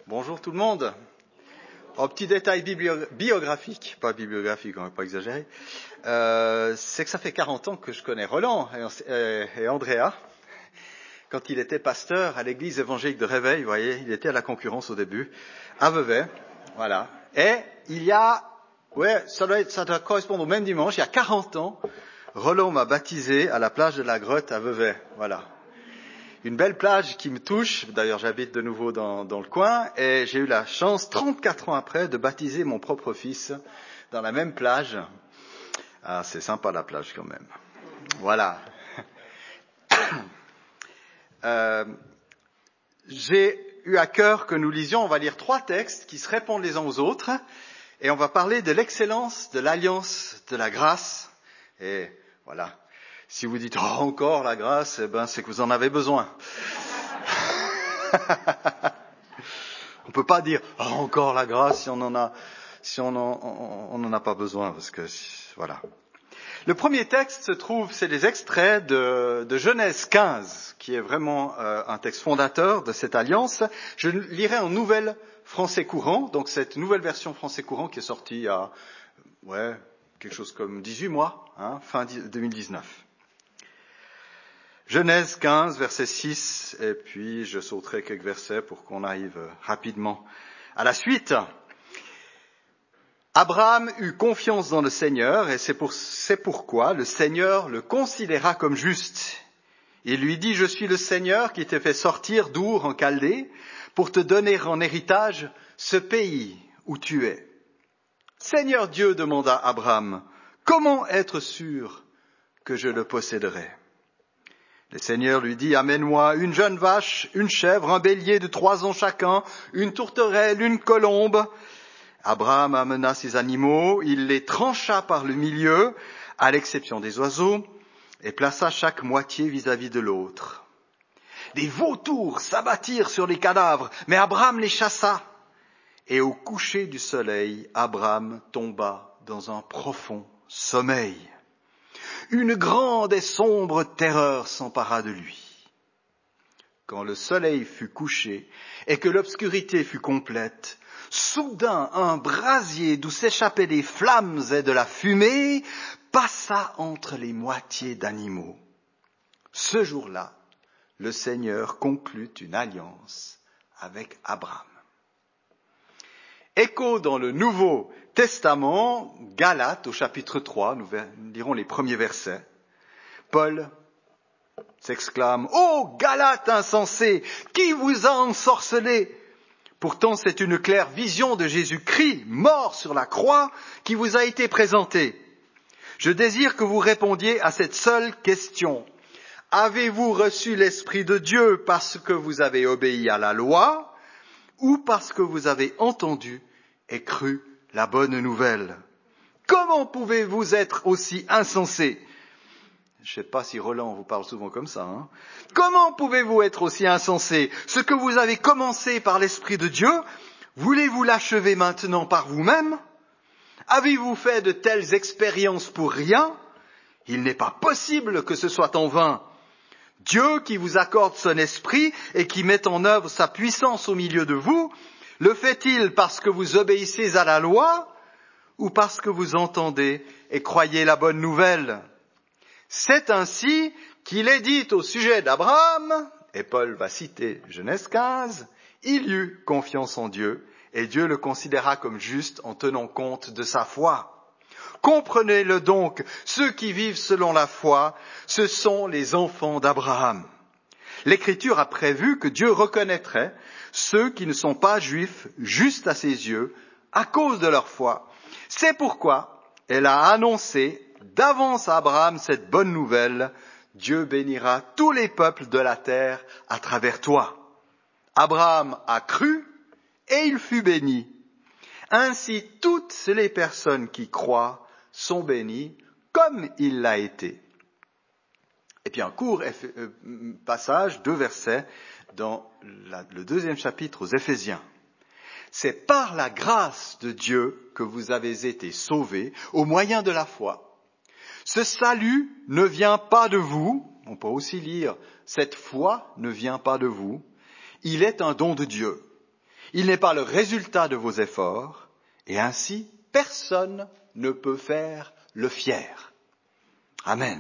Bonjour tout le monde. Un petit détail biographique, pas bibliographique, on va pas exagérer, c'est que ça fait 40 ans que je connais Roland et Andrea. Quand il était pasteur à l'église évangélique de Réveil, vous voyez, il était à la concurrence au début, à Vevey, voilà. Et il y a, ça doit correspondre au même dimanche, il y a 40 ans, Roland m'a baptisé à la plage de la Grotte à Vevey, voilà. Une belle plage qui me touche, d'ailleurs j'habite de nouveau dans le coin, et j'ai eu la chance, 34 ans après, de baptiser mon propre fils dans la même plage. Ah, c'est sympa la plage quand même. Voilà. J'ai eu à cœur que nous lisions, on va lire 3 textes qui se répondent les uns aux autres, et on va parler de l'excellence, de l'alliance, de la grâce, et voilà. Si vous dites « Oh, encore la grâce », eh ben, c'est que vous en avez besoin. On peut pas dire « Oh, encore la grâce » si on en a pas besoin, parce que, voilà. Le premier texte se trouve, c'est des extraits de Genèse 15, qui est vraiment un texte fondateur de cette alliance. Je lirai en nouvelle français courant, donc cette nouvelle version français courant qui est sortie il y a, quelque chose comme 18 mois, fin 2019. Genèse 15, verset 6, et puis je sauterai quelques versets pour qu'on arrive rapidement à la suite. Abraham eut confiance dans le Seigneur, et c'est pourquoi le Seigneur le considéra comme juste. Il lui dit, « Je suis le Seigneur qui t'ai fait sortir d'Our en Chaldée pour te donner en héritage ce pays où tu es. » Seigneur Dieu, demanda Abraham, « Comment être sûr que je le posséderai ?» Le Seigneur lui dit, « Amène-moi une jeune vache, une chèvre, un bélier de 3 ans chacun, une tourterelle, une colombe. » Abraham amena ces animaux, il les trancha par le milieu, à l'exception des oiseaux, et plaça chaque moitié vis-à-vis de l'autre. Des vautours s'abattirent sur les cadavres, mais Abraham les chassa. Et au coucher du soleil, Abraham tomba dans un profond sommeil. Une grande et sombre terreur s'empara de lui. Quand le soleil fut couché et que l'obscurité fut complète, soudain un brasier d'où s'échappaient des flammes et de la fumée passa entre les moitiés d'animaux. Ce jour-là, le Seigneur conclut une alliance avec Abraham. Écho dans le Nouveau Testament, Galates au chapitre 3, nous lirons les premiers versets. Paul s'exclame « Ô Galates insensés, qui vous a ensorcelés ?» Pourtant c'est une claire vision de Jésus-Christ, mort sur la croix, qui vous a été présentée. Je désire que vous répondiez à cette seule question. Avez-vous reçu l'Esprit de Dieu parce que vous avez obéi à la loi ou parce que vous avez entendu et cru la bonne nouvelle? Comment pouvez-vous être aussi insensés? Je ne sais pas si Roland vous parle souvent comme ça. Comment pouvez-vous être aussi insensés? Ce que vous avez commencé par l'Esprit de Dieu, voulez-vous l'achever maintenant par vous-même? Avez-vous fait de telles expériences pour rien? Il n'est pas possible que ce soit en vain. Dieu qui vous accorde son esprit et qui met en œuvre sa puissance au milieu de vous, le fait-il parce que vous obéissez à la loi ou parce que vous entendez et croyez la bonne nouvelle? C'est ainsi qu'il est dit au sujet d'Abraham, et Paul va citer Genèse 15, il eut confiance en Dieu et Dieu le considéra comme juste en tenant compte de sa foi. Comprenez-le donc, ceux qui vivent selon la foi, ce sont les enfants d'Abraham. L'Écriture a prévu que Dieu reconnaîtrait ceux qui ne sont pas juifs justes à ses yeux à cause de leur foi. C'est pourquoi elle a annoncé d'avance à Abraham cette bonne nouvelle, Dieu bénira tous les peuples de la terre à travers toi. Abraham a cru et il fut béni. Ainsi toutes les personnes qui croient sont bénies comme il l'a été. Et puis un court passage, 2 versets dans le 2e chapitre aux Éphésiens. C'est par la grâce de Dieu que vous avez été sauvés au moyen de la foi. Ce salut ne vient pas de vous, on peut aussi lire, cette foi ne vient pas de vous, il est un don de Dieu. Il n'est pas le résultat de vos efforts, et ainsi, personne ne peut faire le fier. Amen.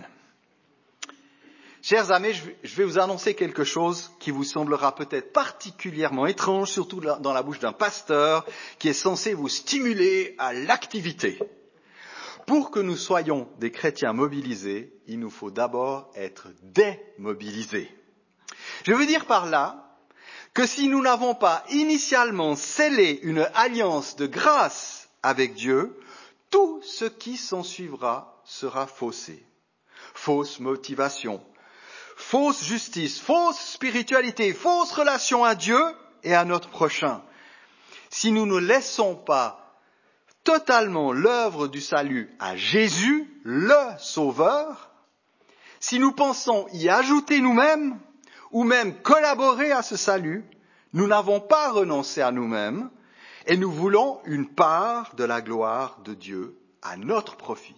Chers amis, je vais vous annoncer quelque chose qui vous semblera peut-être particulièrement étrange, surtout dans la bouche d'un pasteur qui est censé vous stimuler à l'activité. Pour que nous soyons des chrétiens mobilisés, il nous faut d'abord être démobilisés. Je veux dire par là que si nous n'avons pas initialement scellé une alliance de grâce avec Dieu, tout ce qui s'ensuivra sera faussé. Fausse motivation, fausse justice, fausse spiritualité, fausse relation à Dieu et à notre prochain. Si nous ne laissons pas totalement l'œuvre du salut à Jésus, le Sauveur, si nous pensons y ajouter nous-mêmes, ou même collaborer à ce salut, nous n'avons pas renoncé à nous-mêmes et nous voulons une part de la gloire de Dieu à notre profit.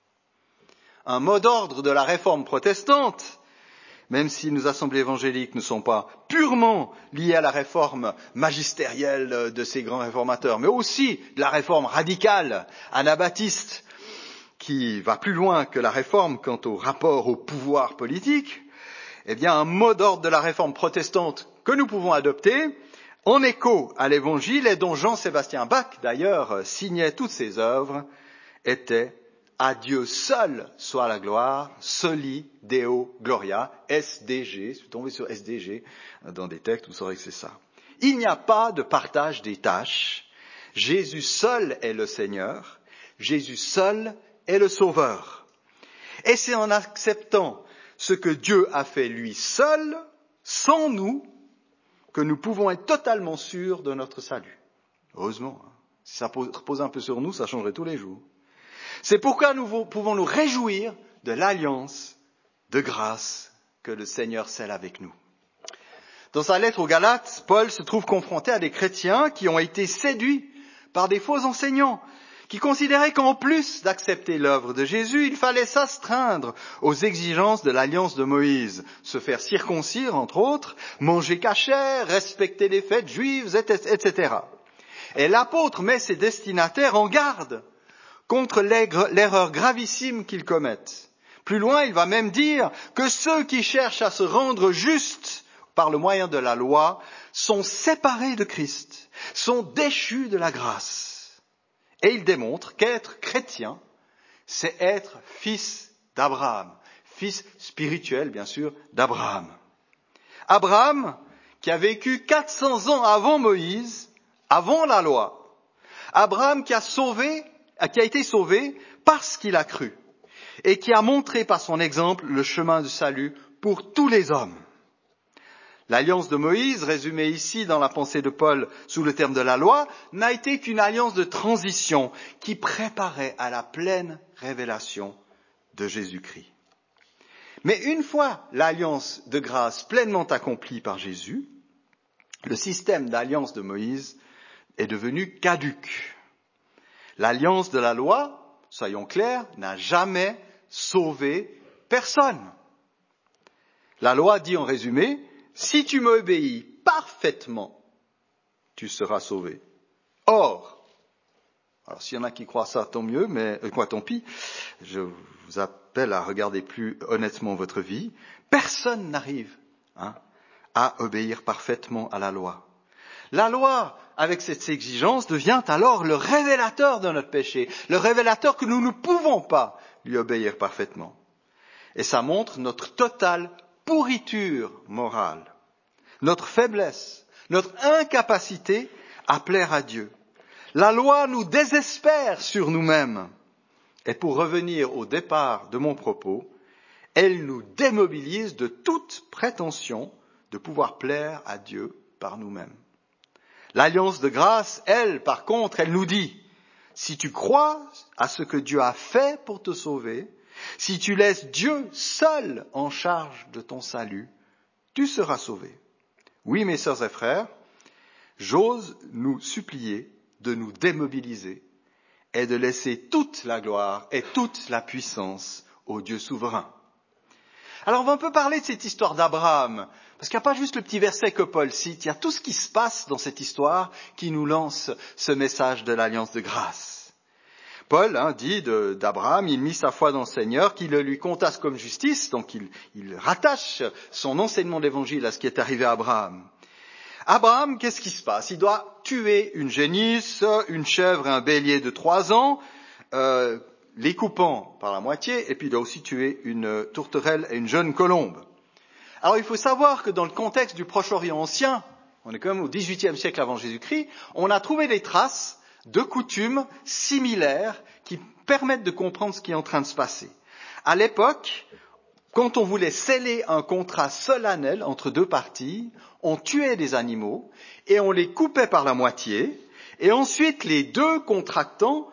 Un mot d'ordre de la réforme protestante, même si nos assemblées évangéliques ne sont pas purement liées à la réforme magistérielle de ces grands réformateurs, mais aussi de la réforme radicale anabaptiste qui va plus loin que la réforme quant au rapport au pouvoir politique, eh bien, un mot d'ordre de la réforme protestante que nous pouvons adopter, en écho à l'Évangile et dont Jean-Sébastien Bach, d'ailleurs, signait toutes ses œuvres, était « À Dieu seul soit la gloire, soli Deo Gloria », SDG, je suis tombé sur SDG dans des textes, vous saurez que c'est ça. Il n'y a pas de partage des tâches, Jésus seul est le Seigneur, Jésus seul est le Sauveur. Et c'est en acceptant ce que Dieu a fait lui seul, sans nous, que nous pouvons être totalement sûrs de notre salut. Heureusement, si ça repose un peu sur nous, ça changerait tous les jours. C'est pourquoi nous pouvons nous réjouir de l'alliance de grâce que le Seigneur scelle avec nous. Dans sa lettre aux Galates, Paul se trouve confronté à des chrétiens qui ont été séduits par des faux enseignants, qui considéraient qu'en plus d'accepter l'œuvre de Jésus, il fallait s'astreindre aux exigences de l'alliance de Moïse, se faire circoncire, entre autres, manger cachère, respecter les fêtes juives, etc. Et l'apôtre met ses destinataires en garde contre l'erreur gravissime qu'ils commettent. Plus loin, il va même dire que ceux qui cherchent à se rendre justes par le moyen de la loi sont séparés de Christ, sont déchus de la grâce. Et il démontre qu'être chrétien, c'est être fils d'Abraham, fils spirituel, bien sûr, d'Abraham. Abraham, qui a vécu 400 ans avant Moïse, avant la loi. Abraham qui a été sauvé parce qu'il a cru et qui a montré par son exemple le chemin du salut pour tous les hommes. L'alliance de Moïse, résumée ici dans la pensée de Paul sous le terme de la loi, n'a été qu'une alliance de transition qui préparait à la pleine révélation de Jésus-Christ. Mais une fois l'alliance de grâce pleinement accomplie par Jésus, le système d'alliance de Moïse est devenu caduc. L'alliance de la loi, soyons clairs, n'a jamais sauvé personne. La loi dit en résumé, si tu m'obéis parfaitement, tu seras sauvé. Or, alors s'il y en a qui croient ça, tant mieux, mais tant pis, je vous appelle à regarder plus honnêtement votre vie. Personne n'arrive à obéir parfaitement à la loi. La loi, avec cette exigence, devient alors le révélateur de notre péché, le révélateur que nous ne pouvons pas lui obéir parfaitement. Et ça montre notre totale pourriture morale, notre faiblesse, notre incapacité à plaire à Dieu. La loi nous désespère sur nous-mêmes. Et pour revenir au départ de mon propos, elle nous démobilise de toute prétention de pouvoir plaire à Dieu par nous-mêmes. L'alliance de grâce, elle, par contre, elle nous dit, si tu crois à ce que Dieu a fait pour te sauver, si tu laisses Dieu seul en charge de ton salut, tu seras sauvé. Oui, mes sœurs et frères, j'ose nous supplier de nous démobiliser et de laisser toute la gloire et toute la puissance au Dieu souverain. Alors on va un peu parler de cette histoire d'Abraham, parce qu'il n'y a pas juste le petit verset que Paul cite, il y a tout ce qui se passe dans cette histoire qui nous lance ce message de l'alliance de grâce. Paul dit d'Abraham, il mit sa foi dans le Seigneur, qu'il le lui compta comme justice, donc il rattache son enseignement d'évangile à ce qui est arrivé à Abraham. Abraham, qu'est-ce qui se passe? Il doit tuer une génisse, une chèvre et un bélier de 3 ans, les coupant par la moitié, et puis il doit aussi tuer une tourterelle et une jeune colombe. Alors il faut savoir que dans le contexte du Proche-Orient ancien, on est quand même au XVIIIe siècle avant Jésus-Christ, on a trouvé des traces de coutumes similaires qui permettent de comprendre ce qui est en train de se passer. À l'époque, quand on voulait sceller un contrat solennel entre 2 parties, on tuait des animaux et on les coupait par la moitié, et ensuite les 2 contractants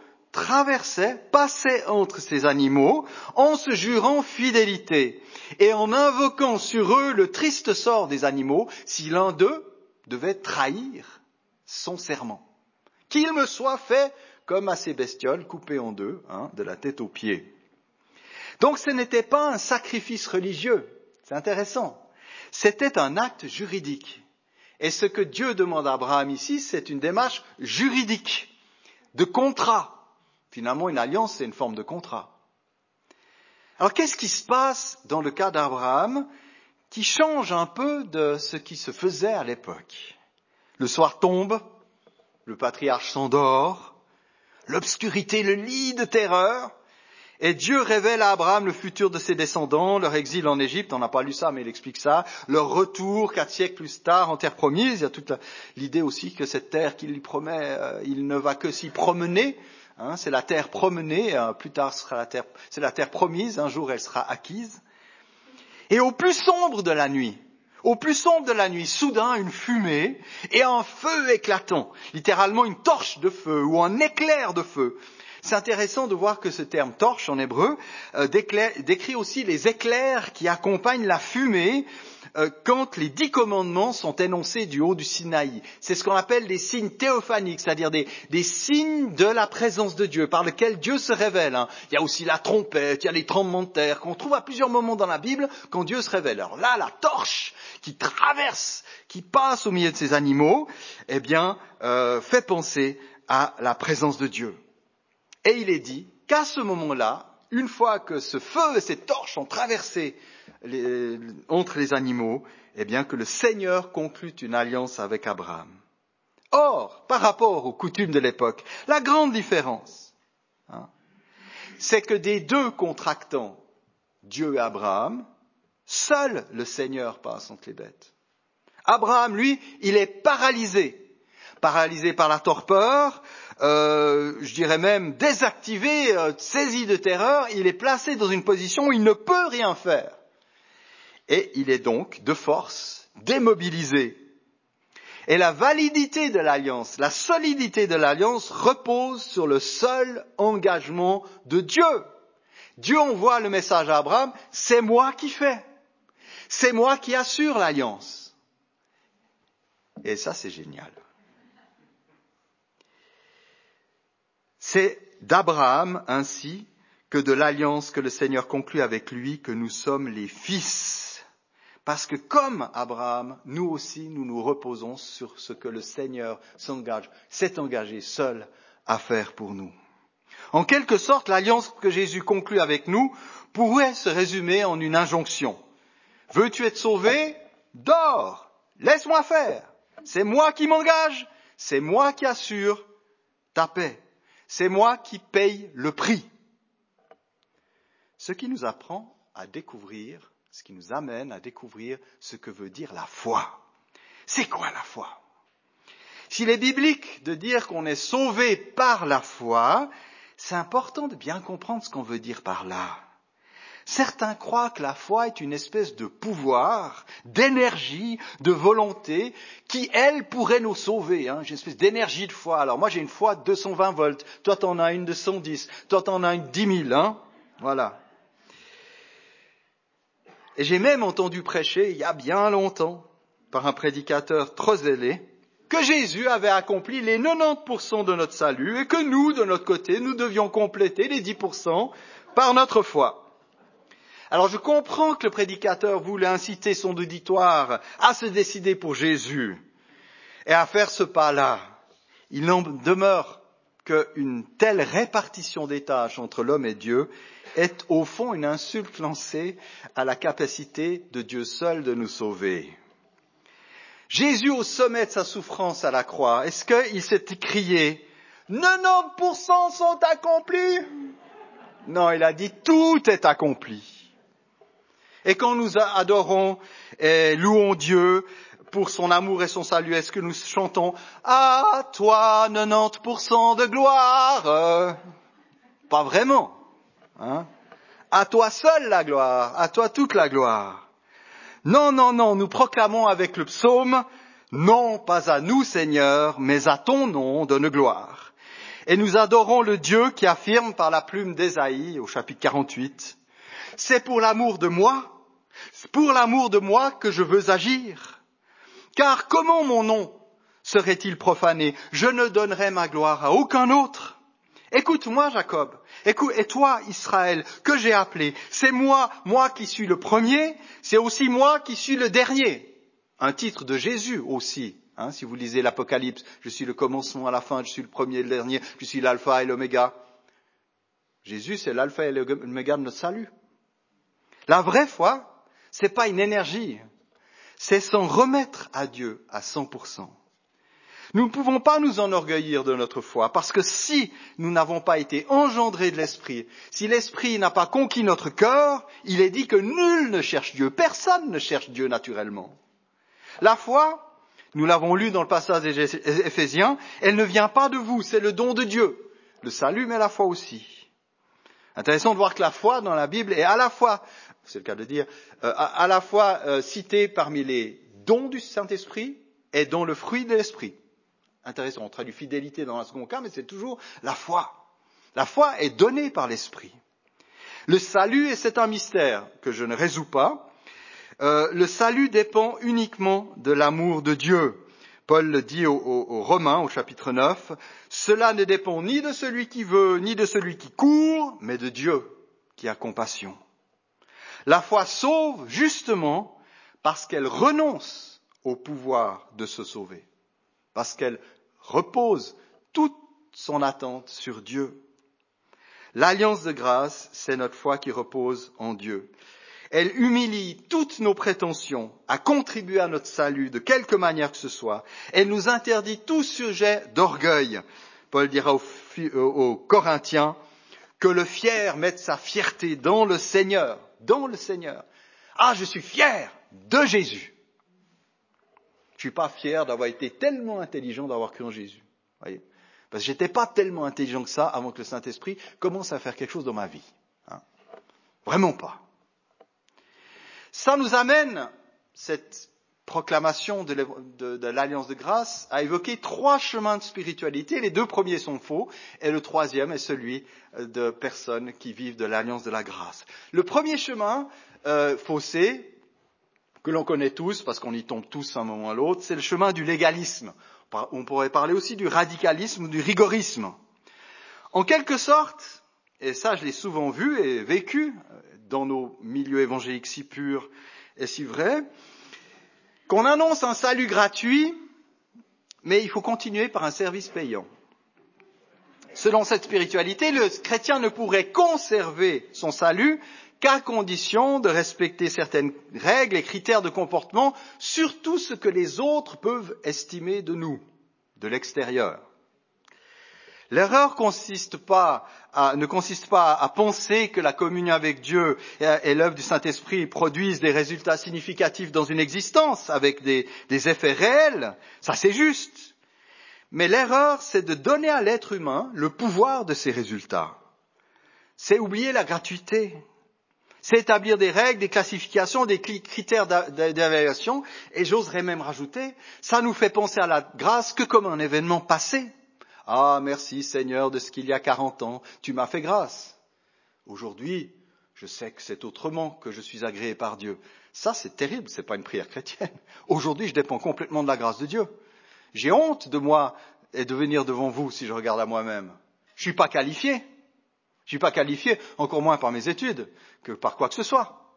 passaient entre ces animaux en se jurant fidélité et en invoquant sur eux le triste sort des animaux si l'un d'eux devait trahir son serment. Qu'il me soit fait comme à ces bestioles coupées en 2, de la tête aux pieds. Donc ce n'était pas un sacrifice religieux, c'est intéressant, c'était un acte juridique. Et ce que Dieu demande à Abraham ici, c'est une démarche juridique, de contrat. Finalement, une alliance, c'est une forme de contrat. Alors, qu'est-ce qui se passe dans le cas d'Abraham qui change un peu de ce qui se faisait à l'époque? Le soir tombe, le patriarche s'endort, l'obscurité le lie de terreur, et Dieu révèle à Abraham le futur de ses descendants, leur exil en Égypte, on n'a pas lu ça, mais il explique ça, leur retour 4 siècles plus tard en terre promise. Il y a toute l'idée aussi que cette terre qu'il lui promet, il ne va que s'y promener. C'est la terre promenée, plus tard c'est la terre promise, un jour elle sera acquise. Et au plus sombre de la nuit, soudain une fumée et un feu éclatant, littéralement une torche de feu ou un éclair de feu. C'est intéressant de voir que ce terme torche en hébreu décrit aussi les éclairs qui accompagnent la fumée quand les 10 commandements sont énoncés du haut du Sinaï. C'est ce qu'on appelle des signes théophaniques, c'est-à-dire des signes de la présence de Dieu, par lesquels Dieu se révèle. Il y a aussi la trompette, il y a les tremblements de terre, qu'on trouve à plusieurs moments dans la Bible quand Dieu se révèle. Alors là, la torche qui traverse, qui passe au milieu de ces animaux, fait penser à la présence de Dieu. Et il est dit qu'à ce moment-là, une fois que ce feu et cette torche ont traversé entre les animaux, que le Seigneur conclut une alliance avec Abraham. Or, par rapport aux coutumes de l'époque, la grande différence, c'est que des 2 contractants, Dieu et Abraham, seul le Seigneur passe entre les bêtes. Abraham, lui, il est paralysé par la torpeur, je dirais même désactivé, saisi de terreur, il est placé dans une position où il ne peut rien faire. Et il est donc, de force, démobilisé. Et la validité de l'alliance, la solidité de l'alliance repose sur le seul engagement de Dieu. Dieu envoie le message à Abraham, c'est moi qui fais. C'est moi qui assure l'alliance. Et ça, c'est génial. C'est d'Abraham ainsi que de l'alliance que le Seigneur conclut avec lui que nous sommes les fils. Parce que comme Abraham, nous aussi, nous nous reposons sur ce que le Seigneur s'est engagé seul à faire pour nous. En quelque sorte, l'alliance que Jésus conclut avec nous pourrait se résumer en une injonction. Veux-tu être sauvé? Dors! Laisse-moi faire! C'est moi qui m'engage, c'est moi qui assure ta paix. C'est moi qui paye le prix. Ce qui nous apprend à découvrir, ce qui nous amène à découvrir ce que veut dire la foi. C'est quoi la foi? S'il est biblique de dire qu'on est sauvé par la foi, c'est important de bien comprendre ce qu'on veut dire par là. Certains croient que la foi est une espèce de pouvoir, d'énergie, de volonté, qui, elle, pourrait nous sauver. J'ai une espèce d'énergie de foi. Alors moi, j'ai une foi de 220 volts. Toi, t'en as une de 110. Toi, t'en as une de 10 000. Voilà. Et j'ai même entendu prêcher, il y a bien longtemps, par un prédicateur trop zélé, que Jésus avait accompli les 90% de notre salut et que nous, de notre côté, nous devions compléter les 10% par notre foi. Alors je comprends que le prédicateur voulait inciter son auditoire à se décider pour Jésus et à faire ce pas-là. Il n'en demeure qu'une telle répartition des tâches entre l'homme et Dieu est au fond une insulte lancée à la capacité de Dieu seul de nous sauver. Jésus, au sommet de sa souffrance à la croix, est-ce qu'il s'est crié « 90% sont accomplis » Non, il a dit « tout est accompli ». Et quand nous adorons et louons Dieu pour son amour et son salut, est-ce que nous chantons « à toi 90% de gloire » Pas vraiment. Hein? À toi seul la gloire, à toi toute la gloire. Non, non, non, nous proclamons avec le psaume, non pas à nous Seigneur, mais à ton nom donne gloire. Et nous adorons le Dieu qui affirme par la plume d'Ésaïe au chapitre 48, c'est pour l'amour de moi que je veux agir. Car comment mon nom serait-il profané? Je ne donnerai ma gloire à aucun autre. Écoute-moi, Jacob. Écoute, et toi, Israël, que j'ai appelé. C'est moi qui suis le premier, c'est aussi moi qui suis le dernier. Un titre de Jésus aussi. Hein, si vous lisez l'Apocalypse, je suis le commencement à la fin, je suis le premier et le dernier, je suis l'alpha et l'oméga. Jésus, c'est l'alpha et l'oméga de notre salut. La vraie foi, c'est pas une énergie, c'est s'en remettre à Dieu à 100%. Nous ne pouvons pas nous enorgueillir de notre foi, parce que si nous n'avons pas été engendrés de l'Esprit, si l'Esprit n'a pas conquis notre cœur, il est dit que nul ne cherche Dieu, personne ne cherche Dieu naturellement. La foi, nous l'avons lu dans le passage des Éphésiens, elle ne vient pas de vous, c'est le don de Dieu. Le salut, mais la foi aussi. Intéressant de voir que la foi dans la Bible est à la fois, c'est le cas de dire, à la fois citée parmi les dons du Saint-Esprit et dans le fruit de l'Esprit. Intéressant, on traduit fidélité dans un second cas, mais c'est toujours la foi. La foi est donnée par l'Esprit. Le salut, et c'est un mystère que je ne résous pas, le salut dépend uniquement de l'amour de Dieu. Paul le dit aux Romains, au chapitre 9, « Cela ne dépend ni de celui qui veut, ni de celui qui court, mais de Dieu qui a compassion. » La foi sauve justement parce qu'elle renonce au pouvoir de se sauver, parce qu'elle repose toute son attente sur Dieu. L'alliance de grâce, c'est notre foi qui repose en Dieu. Elle humilie toutes nos prétentions à contribuer à notre salut de quelque manière que ce soit. Elle nous interdit tout sujet d'orgueil. Paul dira aux Corinthiens que le fier mette sa fierté dans le Seigneur. Dans le Seigneur. Ah, je suis fier de Jésus. Je suis pas fier d'avoir été tellement intelligent d'avoir cru en Jésus. Voyez, parce que j'étais pas tellement intelligent que ça avant que le Saint-Esprit commence à faire quelque chose dans ma vie. Hein. Vraiment pas. Ça nous amène, cette proclamation de l'Alliance de grâce, à évoquer 3 chemins de spiritualité. Les 2 premiers sont faux, et le 3e est celui de personnes qui vivent de l'Alliance de la grâce. Le premier chemin faussé, que l'on connaît tous, parce qu'on y tombe tous à un moment ou à l'autre, c'est le chemin du légalisme. On pourrait parler aussi du radicalisme ou du rigorisme. En quelque sorte, et ça je l'ai souvent vu et vécu dans nos milieux évangéliques si purs et si vrais, qu'on annonce un salut gratuit, mais il faut continuer par un service payant. Selon cette spiritualité, le chrétien ne pourrait conserver son salut qu'à condition de respecter certaines règles et critères de comportement, surtout ce que les autres peuvent estimer de nous, de l'extérieur. L'erreur ne consiste pas à penser que la communion avec Dieu et l'œuvre du Saint-Esprit produisent des résultats significatifs dans une existence avec des effets réels. Ça, c'est juste. Mais l'erreur, c'est de donner à l'être humain le pouvoir de ces résultats. C'est oublier la gratuité. C'est établir des règles, des classifications, des critères d'évaluation. Et j'oserais même rajouter, ça nous fait penser à la grâce que comme un événement passé. Ah, merci Seigneur de ce qu'il y a 40 ans, tu m'as fait grâce. Aujourd'hui, je sais que c'est autrement, que je suis agréé par Dieu. Ça, c'est terrible, c'est pas une prière chrétienne. Aujourd'hui, je dépends complètement de la grâce de Dieu. J'ai honte de moi et de venir devant vous si je regarde à moi-même. Je suis pas qualifié. Je suis pas qualifié, encore moins par mes études, que par quoi que ce soit.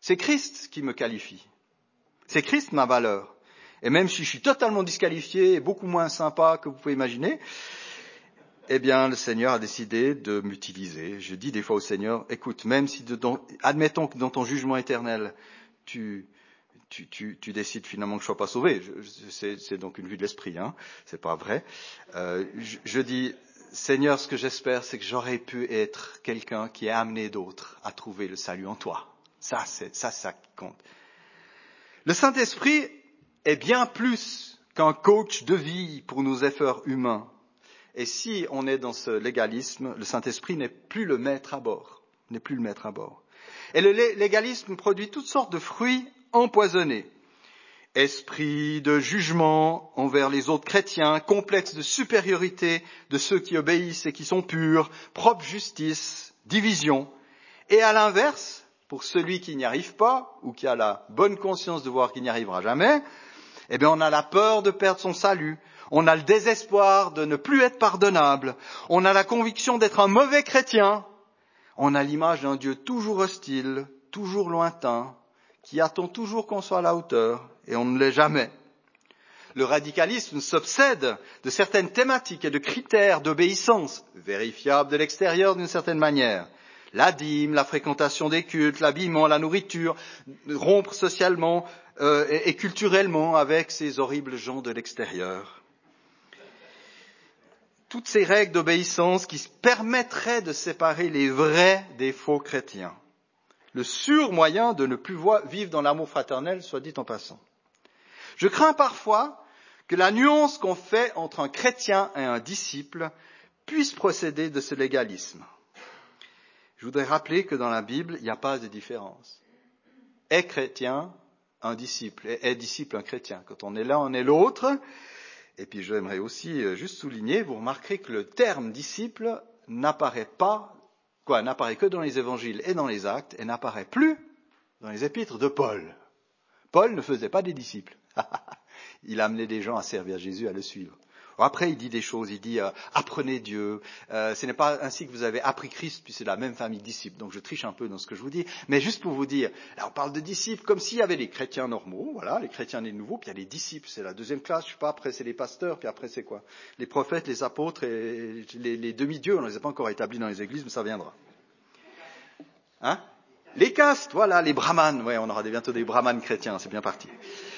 C'est Christ qui me qualifie. C'est Christ ma valeur. Et même si je suis totalement disqualifié et beaucoup moins sympa que vous pouvez imaginer, eh bien, le Seigneur a décidé de m'utiliser. Je dis des fois au Seigneur, écoute, même si admettons que dans ton jugement éternel, tu décides finalement que je ne sois pas sauvé. C'est donc une vue de l'esprit, hein. C'est pas vrai. Je dis, Seigneur, ce que j'espère, c'est que j'aurais pu être quelqu'un qui a amené d'autres à trouver le salut en toi. Ça qui compte. Le Saint-Esprit est bien plus qu'un coach de vie pour nos efforts humains. Et si on est dans ce légalisme, le Saint-Esprit n'est plus le maître à bord. Et le légalisme produit toutes sortes de fruits empoisonnés. Esprit de jugement envers les autres chrétiens, complexe de supériorité de ceux qui obéissent et qui sont purs, propre justice, division. Et à l'inverse, pour celui qui n'y arrive pas, ou qui a la bonne conscience de voir qu'il n'y arrivera jamais, eh bien on a la peur de perdre son salut. On a le désespoir de ne plus être pardonnable. On a la conviction d'être un mauvais chrétien. On a l'image d'un Dieu toujours hostile, toujours lointain, qui attend toujours qu'on soit à la hauteur, et on ne l'est jamais. Le radicalisme s'obsède de certaines thématiques et de critères d'obéissance, vérifiables de l'extérieur d'une certaine manière. La dîme, la fréquentation des cultes, l'habillement, la nourriture, rompre socialement et culturellement avec ces horribles gens de l'extérieur. Toutes ces règles d'obéissance qui permettraient de séparer les vrais des faux chrétiens. Le sûr moyen de ne plus vivre dans l'amour fraternel, soit dit en passant. Je crains parfois que la nuance qu'on fait entre un chrétien et un disciple puisse procéder de ce légalisme. Je voudrais rappeler que dans la Bible, il n'y a pas de différence. Est chrétien un disciple, et est disciple un chrétien. Quand on est l'un, on est l'autre. Et puis j'aimerais aussi juste souligner, vous remarquerez que le terme disciple n'apparaît que dans les évangiles et dans les actes, et n'apparaît plus dans les épîtres de Paul. Paul ne faisait pas des disciples. Il amenait des gens à servir Jésus, à le suivre. Après, il dit des choses, il dit apprenez Dieu. Ce n'est pas ainsi que vous avez appris Christ, puis c'est la même famille de disciples. Donc je triche un peu dans ce que je vous dis, mais juste pour vous dire, là on parle de disciples comme s'il y avait les chrétiens normaux, voilà, les chrétiens nés de nouveau, puis il y a les disciples, c'est la deuxième classe, je sais pas, après c'est les pasteurs, puis après c'est quoi? Les prophètes, les apôtres et les demi-dieux, on ne les a pas encore établis dans les églises, mais ça viendra. Hein? Les castes, voilà, les brahmanes, ouais, on aura bientôt des brahmanes chrétiens, c'est bien parti.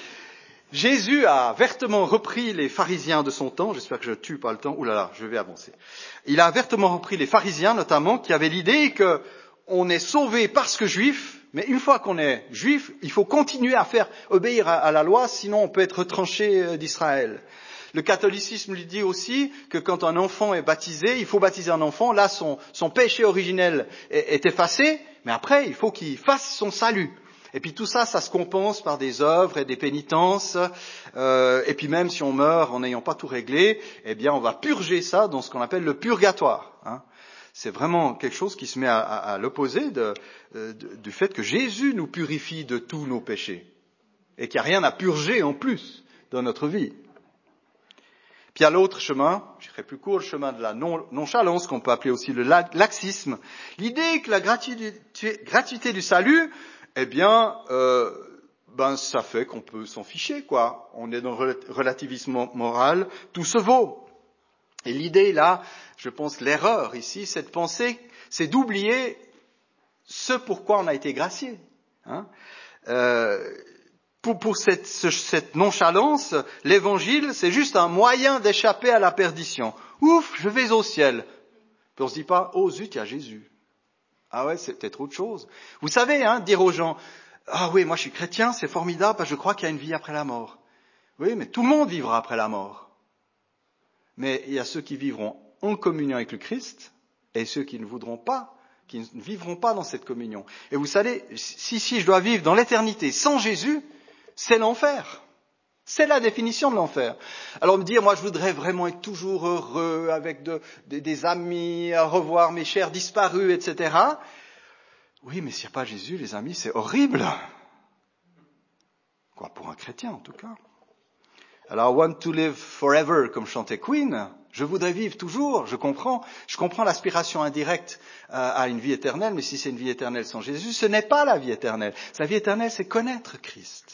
Jésus a vertement repris les pharisiens de son temps, j'espère que je ne tue pas le temps, oulala, je vais avancer. Il a vertement repris les pharisiens notamment, qui avaient l'idée qu'on est sauvé parce que juif, mais une fois qu'on est juif, il faut continuer à faire obéir à la loi, sinon on peut être retranché d'Israël. Le catholicisme lui dit aussi que quand un enfant est baptisé, il faut baptiser un enfant, là son péché originel est effacé, mais après il faut qu'il fasse son salut. Et puis tout ça, ça se compense par des œuvres et des pénitences. Et puis même si on meurt en n'ayant pas tout réglé, eh bien on va purger ça dans ce qu'on appelle le purgatoire. Hein. C'est vraiment quelque chose qui se met à l'opposé du fait que Jésus nous purifie de tous nos péchés. Et qu'il n'y a rien à purger en plus dans notre vie. Puis il y a l'autre chemin, je dirais plus court, le chemin de la nonchalance, qu'on peut appeler aussi le laxisme. L'idée que la gratuité du salut, eh bien, ça fait qu'on peut s'en ficher, quoi. On est dans le relativisme moral, tout se vaut. Et l'idée, là, je pense, l'erreur ici, c'est de penser, c'est d'oublier ce pourquoi on a été gracié. Hein. Pour cette nonchalance, l'évangile, c'est juste un moyen d'échapper à la perdition. Ouf, je vais au ciel. Puis on se dit pas, oh zut, il y a Jésus. Ah ouais, c'est peut-être autre chose. Vous savez, dire aux gens, ah oui, moi je suis chrétien, c'est formidable, parce que je crois qu'il y a une vie après la mort. Oui, mais tout le monde vivra après la mort. Mais il y a ceux qui vivront en communion avec le Christ, et ceux qui ne voudront pas, qui ne vivront pas dans cette communion. Et vous savez, si je dois vivre dans l'éternité sans Jésus, c'est l'enfer. C'est la définition de l'enfer. Alors me dire, moi je voudrais vraiment être toujours heureux avec des amis, à revoir mes chers disparus, etc. Oui, mais s'il n'y a pas Jésus, les amis, c'est horrible. Quoi, pour un chrétien en tout cas. Alors, I want to live forever, comme chantait Queen. Je voudrais vivre toujours, je comprends l'aspiration indirecte à une vie éternelle, mais si c'est une vie éternelle sans Jésus, ce n'est pas la vie éternelle. La vie éternelle, c'est connaître Christ.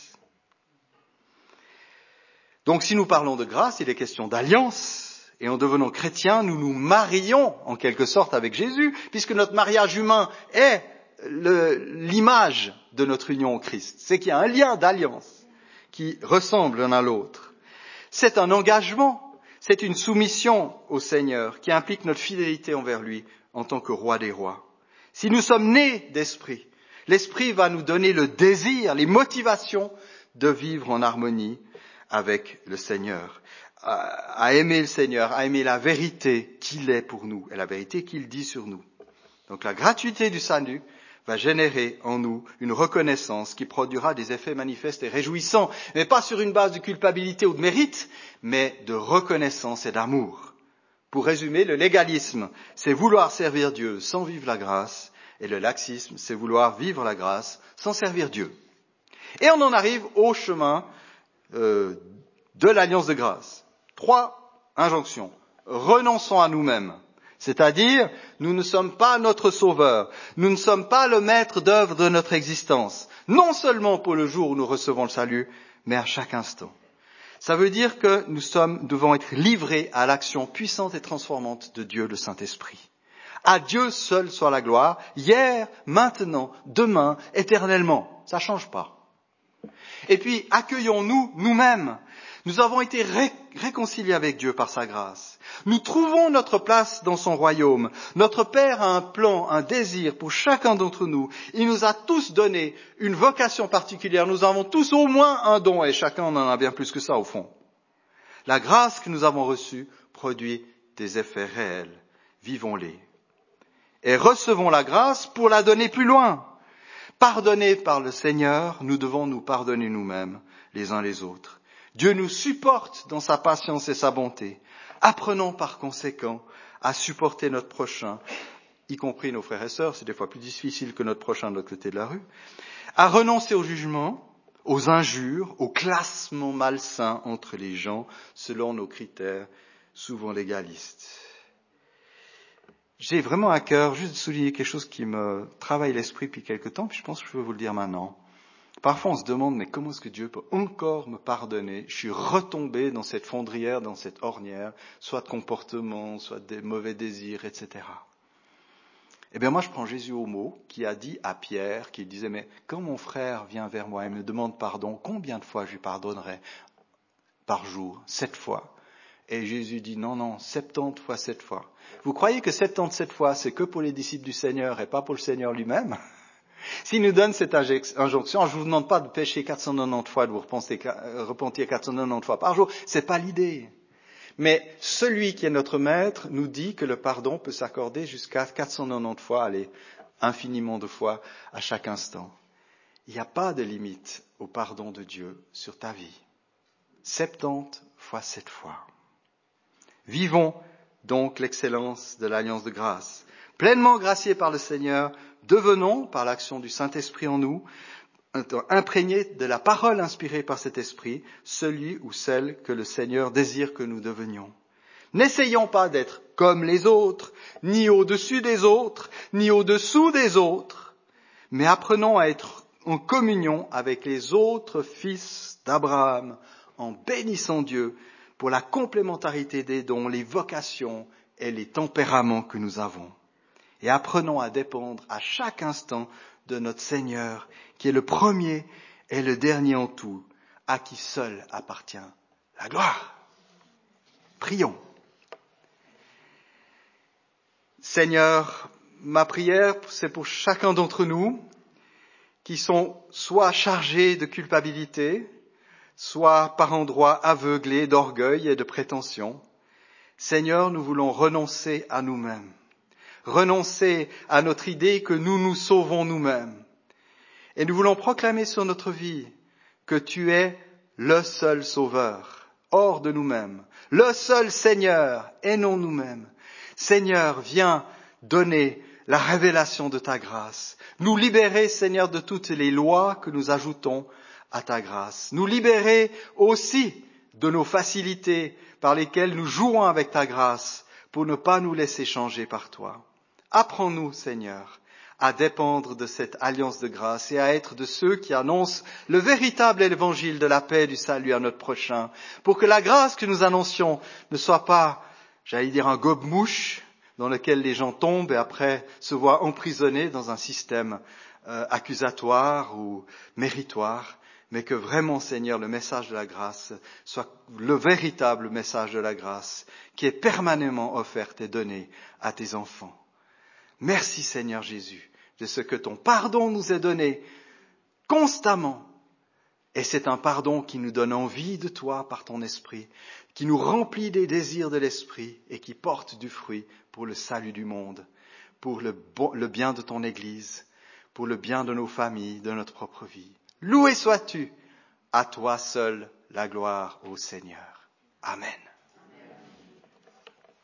Donc si nous parlons de grâce, il est question d'alliance, et en devenant chrétiens, nous nous marions en quelque sorte avec Jésus, puisque notre mariage humain est l'image de notre union au Christ. C'est qu'il y a un lien d'alliance qui ressemble l'un à l'autre. C'est un engagement, c'est une soumission au Seigneur qui implique notre fidélité envers lui en tant que roi des rois. Si nous sommes nés d'esprit, l'esprit va nous donner le désir, les motivations de vivre en harmonie avec le Seigneur, à aimer le Seigneur, à aimer la vérité qu'il est pour nous et la vérité qu'il dit sur nous. Donc la gratuité du salut va générer en nous une reconnaissance qui produira des effets manifestes et réjouissants, mais pas sur une base de culpabilité ou de mérite, mais de reconnaissance et d'amour. Pour résumer, le légalisme, c'est vouloir servir Dieu sans vivre la grâce, et le laxisme, c'est vouloir vivre la grâce sans servir Dieu. Et on en arrive au chemin de l'alliance de grâce. 3 injonctions. Renonçons à nous-mêmes. C'est-à-dire, nous ne sommes pas notre sauveur. Nous ne sommes pas le maître d'œuvre de notre existence. Non seulement pour le jour où nous recevons le salut, mais à chaque instant. Ça veut dire que nous devons être livrés à l'action puissante et transformante de Dieu, le Saint-Esprit. À Dieu seul soit la gloire, hier, maintenant, demain, éternellement. Ça ne change pas. Et puis, accueillons-nous nous-mêmes. Nous avons été réconciliés avec Dieu par sa grâce. Nous trouvons notre place dans son royaume. Notre Père a un plan, un désir pour chacun d'entre nous. Il nous a tous donné une vocation particulière. Nous avons tous au moins un don et chacun en a bien plus que ça au fond. La grâce que nous avons reçue produit des effets réels. Vivons-les. Et recevons la grâce pour la donner plus loin. Pardonnés par le Seigneur, nous devons nous pardonner nous-mêmes, les uns les autres. Dieu nous supporte dans sa patience et sa bonté. Apprenons par conséquent à supporter notre prochain, y compris nos frères et sœurs, c'est des fois plus difficile que notre prochain de l'autre côté de la rue, à renoncer au jugement, aux injures, au classement malsain entre les gens selon nos critères souvent légalistes. J'ai vraiment à cœur juste de souligner quelque chose qui me travaille l'esprit depuis quelque temps, puis je pense que je veux vous le dire maintenant. Parfois on se demande, mais comment est-ce que Dieu peut encore me pardonner? Je suis retombé dans cette fondrière, dans cette ornière, soit de comportement, soit des mauvais désirs, etc. Eh bien moi je prends Jésus au mot, qui a dit à Pierre, qui disait, mais quand mon frère vient vers moi et me demande pardon, combien de fois je lui pardonnerai par jour? 7 fois. Et Jésus dit, non, 70 fois 7 fois. Vous croyez que 77 fois, c'est que pour les disciples du Seigneur et pas pour le Seigneur lui-même? S'il nous donne cette injonction, je ne vous demande pas de pécher 490 fois, de vous repentir 490 fois par jour, c'est pas l'idée. Mais celui qui est notre maître nous dit que le pardon peut s'accorder jusqu'à 490 fois, allez, infiniment de fois à chaque instant. Il n'y a pas de limite au pardon de Dieu sur ta vie. 70 fois 7 fois. Vivons donc l'excellence de l'alliance de grâce. Pleinement graciés par le Seigneur, devenons, par l'action du Saint-Esprit en nous, imprégnés de la parole inspirée par cet Esprit, celui ou celle que le Seigneur désire que nous devenions. N'essayons pas d'être comme les autres, ni au-dessus des autres, ni au-dessous des autres, mais apprenons à être en communion avec les autres fils d'Abraham, en bénissant Dieu pour la complémentarité des dons, les vocations et les tempéraments que nous avons. Et apprenons à dépendre à chaque instant de notre Seigneur, qui est le premier et le dernier en tout, à qui seul appartient la gloire. Prions. Seigneur, ma prière, c'est pour chacun d'entre nous qui sont soit chargés de culpabilité, soit par endroits aveuglés d'orgueil et de prétention. Seigneur, nous voulons renoncer à nous-mêmes, renoncer à notre idée que nous nous sauvons nous-mêmes. Et nous voulons proclamer sur notre vie que tu es le seul sauveur, hors de nous-mêmes, le seul Seigneur et non nous-mêmes. Seigneur, viens donner la révélation de ta grâce, nous libérer, Seigneur, de toutes les lois que nous ajoutons à ta grâce, nous libérer aussi de nos facilités par lesquelles nous jouons avec ta grâce pour ne pas nous laisser changer par toi. Apprends-nous, Seigneur, à dépendre de cette alliance de grâce et à être de ceux qui annoncent le véritable évangile de la paix et du salut à notre prochain, pour que la grâce que nous annoncions ne soit pas, un gobe-mouche dans lequel les gens tombent et après se voient emprisonnés dans un système accusatoire ou méritoire, mais que vraiment, Seigneur, le message de la grâce soit le véritable message de la grâce qui est permanemment offert et donné à tes enfants. Merci, Seigneur Jésus, de ce que ton pardon nous est donné constamment. Et c'est un pardon qui nous donne envie de toi par ton esprit, qui nous remplit des désirs de l'esprit et qui porte du fruit pour le salut du monde, pour le bien de ton Église, pour le bien de nos familles, de notre propre vie. Loué sois-tu, à toi seul la gloire, ô Seigneur. Amen.